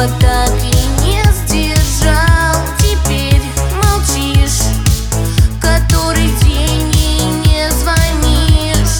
слово так и не сдержал. Теперь молчишь, который день и не звонишь.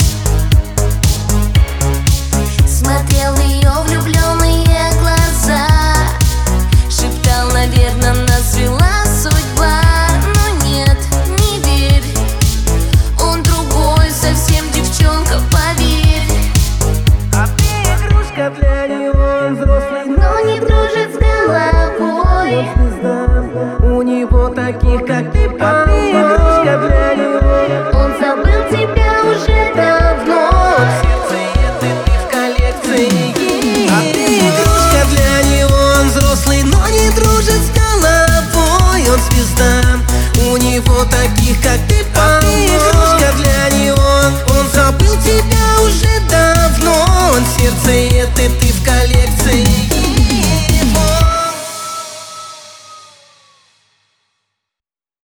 Смотрел в ее влюбленные глаза, шептал, наверное, нас свела судьба. Но нет, не верь, он другой совсем, девчонка, поверь. А ты игрушка для него, он взрослый, но не дружит с головой. У него таких, как ты, а ты игрушка для него. Он забыл тебя уже давно. В сердце ты в коллекции. А ты игрушка для него, он взрослый, но не дружит с головой. Он звезда, у него таких, как ты.